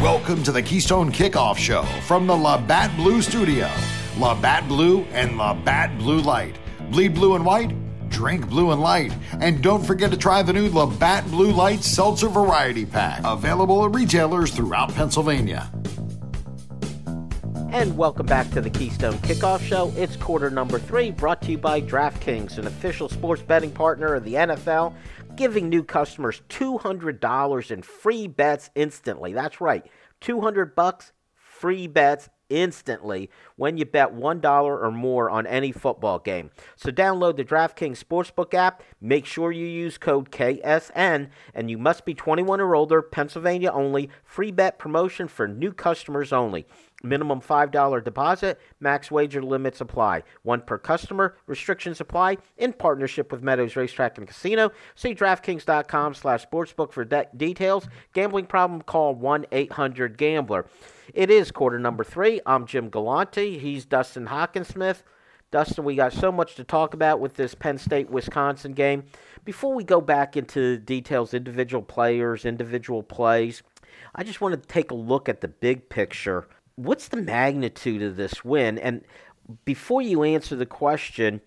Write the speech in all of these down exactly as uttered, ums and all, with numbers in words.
Welcome to the Keystone Kickoff Show from the Labatt Blue Studio. Labatt Blue and Labatt Blue Light. Bleed blue and white, drink blue and light. And don't forget to try the new Labatt Blue Light Seltzer Variety Pack. Available at retailers throughout Pennsylvania. And welcome back to the Keystone Kickoff Show. It's quarter number three, brought to you by DraftKings, an official sports betting partner of the N F L, giving new customers two hundred dollars in free bets instantly. That's right, two hundred bucks free bets instantly when you bet one dollar or more on any football game. So download the DraftKings Sportsbook app. Make sure you use code K S N, and you must be twenty-one or older, Pennsylvania only. Free bet promotion for new customers only. Minimum five dollars deposit, max wager limits apply. One per customer, restrictions apply in partnership with Meadows Racetrack and Casino. See DraftKings.com slash sportsbook for de- details. Gambling problem, call one eight hundred gambler. It is quarter number three. I'm Jim Galante. He's Dustin Hockensmith. Dustin, we got so much to talk about with this Penn State-Wisconsin game. Before we go back into details, individual players, individual plays, I just want to take a look at the big picture. What's the magnitude of this win? And before you answer the question,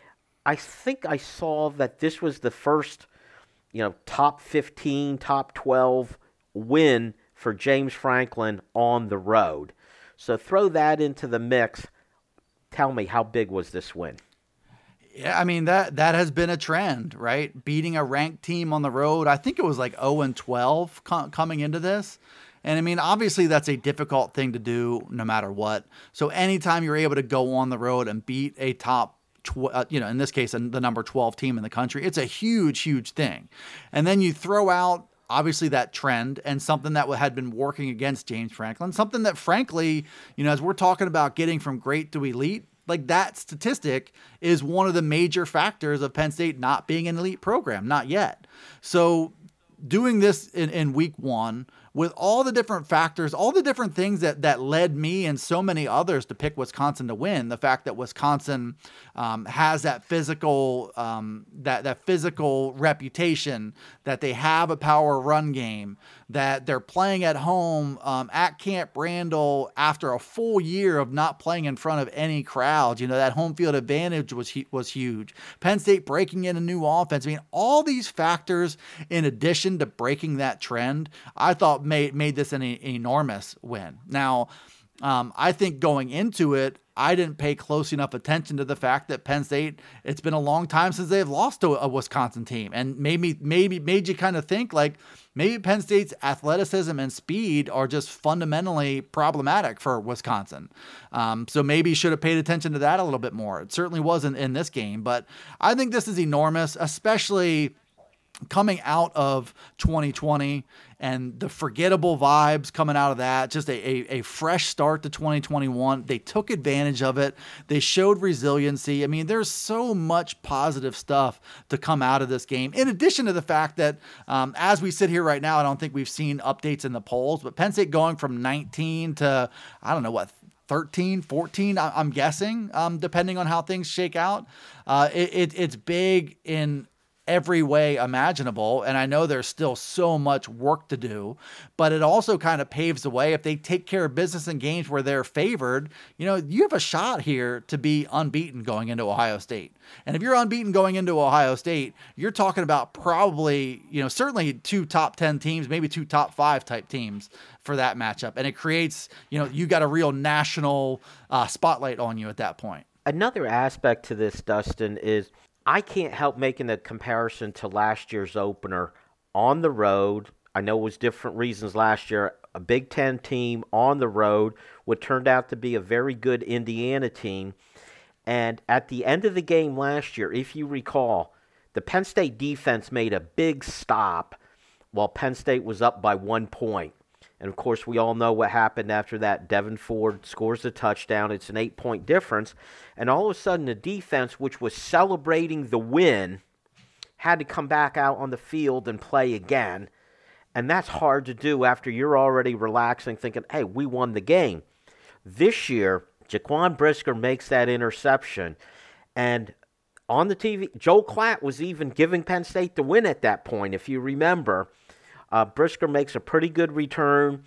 I think I saw that this was the first, you know, top fifteen, top twelve win for James Franklin on the road. So throw that into the mix. Tell me, how big was this win? Yeah, I mean, that that has been a trend, right? Beating a ranked team on the road. I think it was like oh and twelve com- coming into this. And I mean, obviously that's a difficult thing to do no matter what. So anytime you're able to go on the road and beat a top, tw- uh, you know, in this case, the number twelve team in the country, it's a huge, huge thing. And then you throw out obviously that trend and something that had been working against James Franklin, something that frankly, you know, as we're talking about getting from great to elite, like that statistic is one of the major factors of Penn State not being an elite program, not yet. So doing this in, in week one with all the different factors, all the different things that that led me and so many others to pick Wisconsin to win. The fact that Wisconsin um, has that physical um, that that physical reputation, that they have a power run game, that they're playing at home um, at Camp Randall after a full year of not playing in front of any crowd. You know, that home field advantage was was huge. Penn State breaking in a new offense. I mean, all these factors in addition to breaking that trend, I thought made made this an e- enormous win. Now, um, I think going into it, I didn't pay close enough attention to the fact that Penn State, it's been a long time since they've lost to a Wisconsin team, and maybe maybe made you kind of think like maybe Penn State's athleticism and speed are just fundamentally problematic for Wisconsin. Um, so maybe you should have paid attention to that a little bit more. It certainly wasn't in this game, but I think this is enormous, especially coming out of twenty twenty and the forgettable vibes coming out of that, just a, a, a fresh start to twenty twenty-one. They took advantage of it. They showed resiliency. I mean, there's so much positive stuff to come out of this game. In addition to the fact that um, as we sit here right now, I don't think we've seen updates in the polls, but Penn State going from nineteen to, I don't know what, thirteen, fourteen, I'm guessing, um, depending on how things shake out. Uh, it, it, it's big in every way imaginable. And I know there's still so much work to do, but it also kind of paves the way. If they take care of business in games where they're favored, you know, you have a shot here to be unbeaten going into Ohio State. And if you're unbeaten going into Ohio State, you're talking about probably, you know, certainly two top ten teams, maybe two top five type teams for that matchup. And it creates, you know, you got a real national uh, spotlight on you at that point. Another aspect to this, Dustin, is I can't help making the comparison to last year's opener on the road. I know it was different reasons last year. A Big Ten team on the road, what turned out to be a very good Indiana team. And at the end of the game last year, if you recall, the Penn State defense made a big stop while Penn State was up by one point. And, of course, we all know what happened after that. Devin Ford scores a touchdown. It's an eight-point difference. And all of a sudden, the defense, which was celebrating the win, had to come back out on the field and play again. And that's hard to do after you're already relaxing, thinking, hey, we won the game. This year, Jaquan Brisker makes that interception. And on the T V, Joel Klatt was even giving Penn State the win at that point, if you remember. Uh, Brisker makes a pretty good return.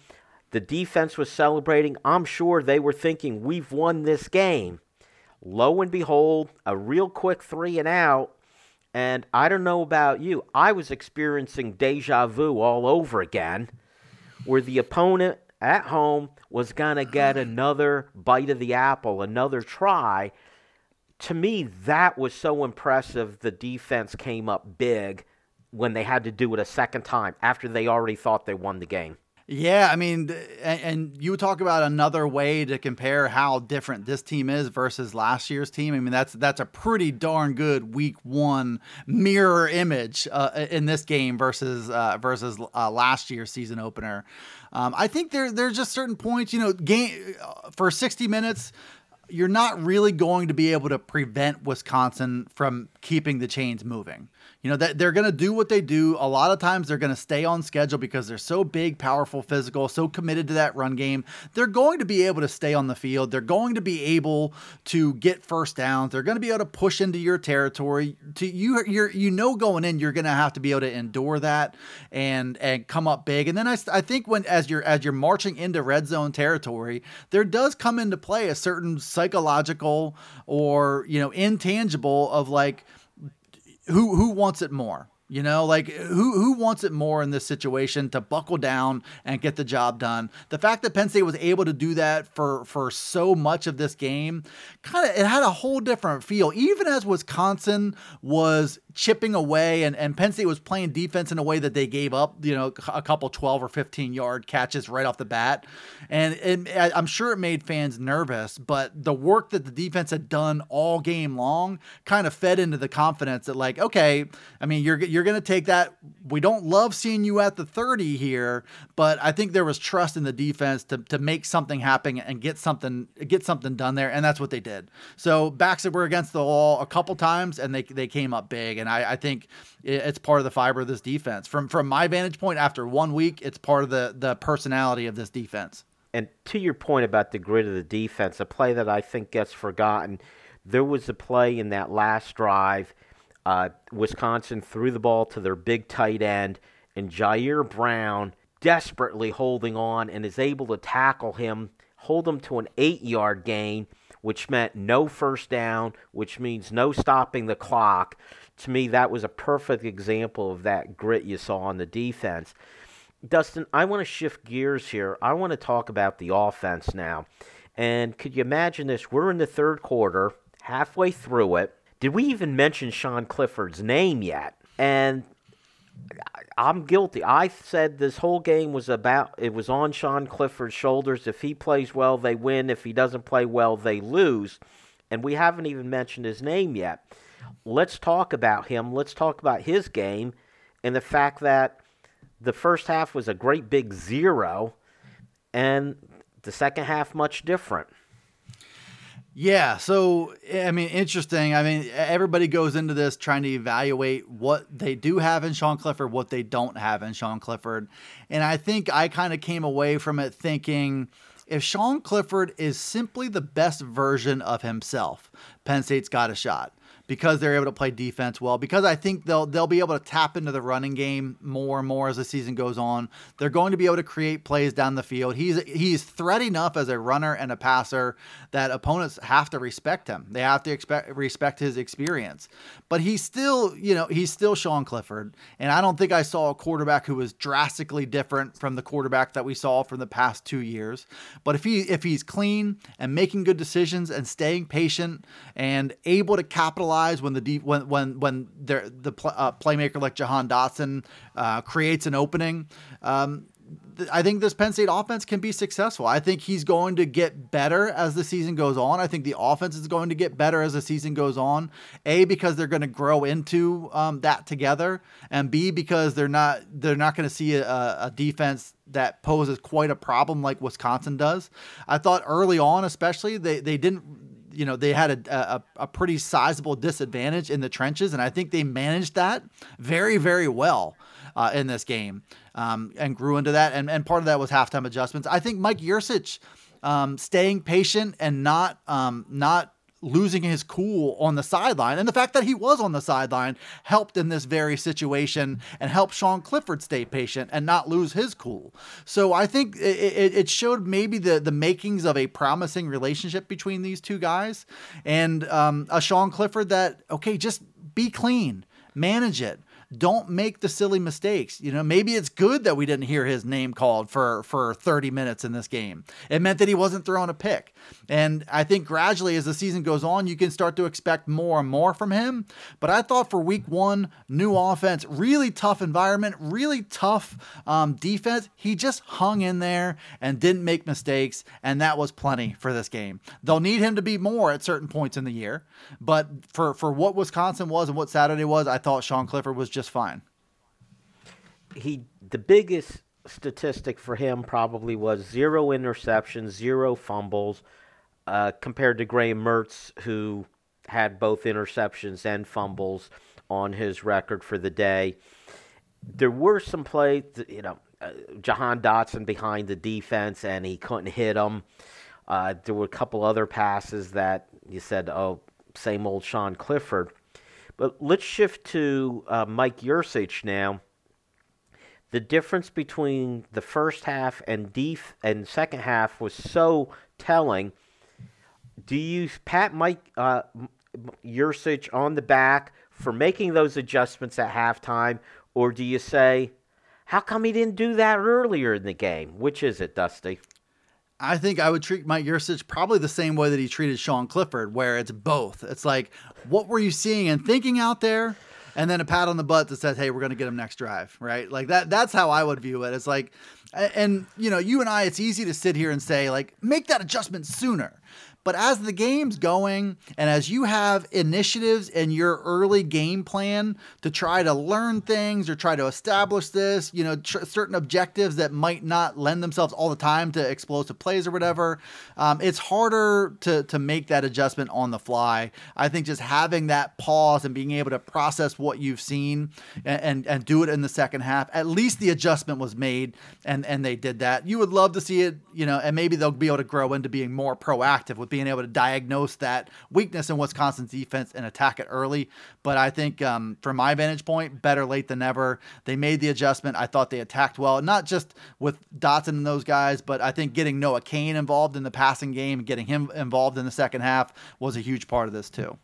The defense was celebrating. I'm sure they were thinking, we've won this game. Lo and behold, a real quick three and out. And I don't know about you, I was experiencing deja vu all over again, where the opponent at home was going to get another bite of the apple, another try. To me, that was so impressive. The defense came up big when they had to do it a second time after they already thought they won the game. Yeah, I mean, and, and you talk about another way to compare how different this team is versus last year's team. I mean, that's that's a pretty darn good week one mirror image uh, in this game versus uh, versus uh, last year's season opener. Um, I think there there's just certain points, you know, game for sixty minutes. You're not really going to be able to prevent Wisconsin from keeping the chains moving. You know, that they're going to do what they do. A lot of times they're going to stay on schedule because they're so big, powerful, physical, so committed to that run game. They're going to be able to stay on the field. They're going to be able to get first downs. They're going to be able to push into your territory. To you, you're you know going in, you're going to have to be able to endure that and and come up big. And then I, I think when as you're as you're marching into red zone territory, there does come into play a certain psychological or you know intangible of like. Who who wants it more? You know, like who who wants it more in this situation to buckle down and get the job done? The fact that Penn State was able to do that for for so much of this game, kind of it had a whole different feel. Even as Wisconsin was chipping away and, and Penn State was playing defense in a way that they gave up, you know, a couple twelve or fifteen yard catches right off the bat. And it, I'm sure it made fans nervous, but the work that the defense had done all game long kind of fed into the confidence that like, okay, I mean, you're, you're going to take that. We don't love seeing you at the thirty here, but I think there was trust in the defense to, to make something happen and get something, get something done there. And that's what they did. So backs that were against the wall a couple times and they, they came up big. And I, I think it's part of the fiber of this defense. From from my vantage point, after one week, it's part of the the personality of this defense. And to your point about the grit of the defense, a play that I think gets forgotten, there was a play in that last drive. Uh, Wisconsin threw the ball to their big tight end, and Jair Brown desperately holding on and is able to tackle him, hold him to an eight-yard gain, which meant no first down, which means no stopping the clock. To me, that was a perfect example of that grit you saw on the defense. Dustin, I want to shift gears here. I want to talk about the offense now. And could you imagine this? We're in the third quarter, halfway through it. Did we even mention Sean Clifford's name yet? And I'm guilty. I said this whole game was about, it was on Sean Clifford's shoulders. If he plays well, they win. If he doesn't play well, they lose. And we haven't even mentioned his name yet. Let's talk about him. Let's talk about his game and the fact that the first half was a great big zero and the second half much different. Yeah, so, I mean, interesting. I mean, everybody goes into this trying to evaluate what they do have in Sean Clifford, what they don't have in Sean Clifford. And I think I kind of came away from it thinking, if Sean Clifford is simply the best version of himself, Penn State's got a shot. Because they're able to play defense well, because I think they'll they'll be able to tap into the running game more and more as the season goes on. They're going to be able to create plays down the field. He's he's threat enough as a runner and a passer that opponents have to respect him. They have to expect respect his experience. But he's still, you know, he's still Sean Clifford. And I don't think I saw a quarterback who was drastically different from the quarterback that we saw from the past two years. But if he if he's clean and making good decisions and staying patient and able to capitalize when the deep, when when when the pl- uh, playmaker like Jahan Dotson uh, creates an opening, um, th- I think this Penn State offense can be successful. I think he's going to get better as the season goes on. I think the offense is going to get better as the season goes on. A, because they're going to grow into um, that together, and B, because they're not they're not going to see a, a defense that poses quite a problem like Wisconsin does. I thought early on, especially, they they didn't. You know, they had a, a, a pretty sizable disadvantage in the trenches, and I think they managed that very, very well uh, in this game um, and grew into that. And, and part of that was halftime adjustments. I think Mike Yurcich um, staying patient and not um, not losing his cool on the sideline. And the fact that he was on the sideline helped in this very situation and helped Sean Clifford stay patient and not lose his cool. So I think it, it showed maybe the, the makings of a promising relationship between these two guys, and um, a Sean Clifford that, okay, just be clean, manage it. Don't make the silly mistakes. You know, maybe it's good that we didn't hear his name called for, for thirty minutes in this game. It meant that he wasn't throwing a pick. And I think gradually as the season goes on, you can start to expect more and more from him. But I thought for week one, new offense, really tough environment, really tough um, defense. He just hung in there and didn't make mistakes. And that was plenty for this game. They'll need him to be more at certain points in the year. But for, for what Wisconsin was and what Saturday was, I thought Sean Clifford was just fine. He, the biggest statistic for him probably was zero interceptions, zero fumbles, uh, compared to Graham Mertz, who had both interceptions and fumbles on his record for the day. There were some plays, you know, uh, Jahan Dotson behind the defense, and he couldn't hit them. Uh, there were a couple other passes that you said, oh, same old Sean Clifford. But let's shift to uh, Mike Yurcich now. The difference between the first half and def- and second half was so telling. Do you pat Mike uh, Yurcich on the back for making those adjustments at halftime, or do you say, how come he didn't do that earlier in the game? Which is it, Dusty? I think I would treat Mike Yurcich probably the same way that he treated Sean Clifford, where it's both. It's like, what were you seeing and thinking out there? And then a pat on the butt that says, hey, we're going to get him next drive, right? Like that. That's how I would view it. It's like, and you know, you and I, it's easy to sit here and say, like, make that adjustment sooner. But as the game's going, and as you have initiatives in your early game plan to try to learn things or try to establish this, you know, tr- certain objectives that might not lend themselves all the time to explosive plays or whatever, um, it's harder to to make that adjustment on the fly. I think just having that pause and being able to process what you've seen and and, and do it in the second half, at least the adjustment was made, and and they did that. You would love to see it, you know, and maybe they'll be able to grow into being more proactive with being able to diagnose that weakness in Wisconsin's defense and attack it early. But I think um, from my vantage point, better late than never. They made the adjustment. I thought they attacked well, not just with Dotson and those guys, but I think getting Noah Cain involved in the passing game, getting him involved in the second half was a huge part of this too.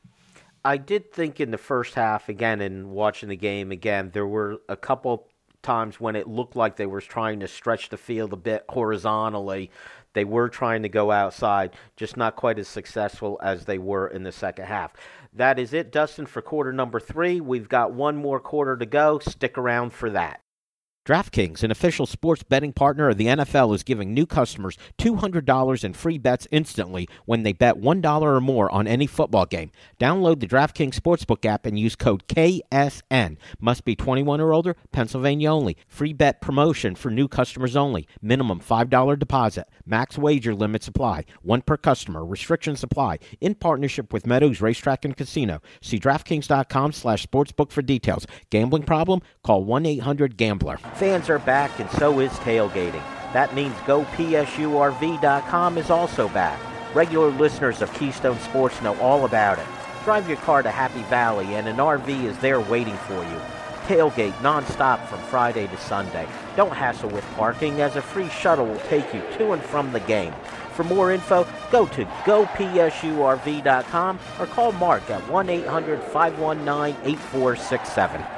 I did think in the first half, again, in watching the game again, there were a couple times when it looked like they were trying to stretch the field a bit horizontally. They were trying to go outside, just not quite as successful as they were in the second half. That is it, Dustin, for quarter number three. We've got one more quarter to go. Stick around for that. DraftKings, an official sports betting partner of the N F L, is giving new customers two hundred dollars in free bets instantly when they bet one dollar or more on any football game. Download the DraftKings Sportsbook app and use code K S N. Must be twenty-one or older, Pennsylvania only. Free bet promotion for new customers only. Minimum five dollars deposit. Max wager limits apply. One per customer. Restrictions apply. In partnership with Meadows Racetrack and Casino. See DraftKings.com slash sportsbook for details. Gambling problem? Call one eight hundred gambler. Fans are back, and so is tailgating. That means Go P S U R V dot com is also back. Regular listeners of Keystone Sports know all about it. Drive your car to Happy Valley, and an R V is there waiting for you. Tailgate nonstop from Friday to Sunday. Don't hassle with parking, as a free shuttle will take you to and from the game. For more info, go to Go P S U R V dot com or call Mark at one eight hundred five one nine eight four six seven.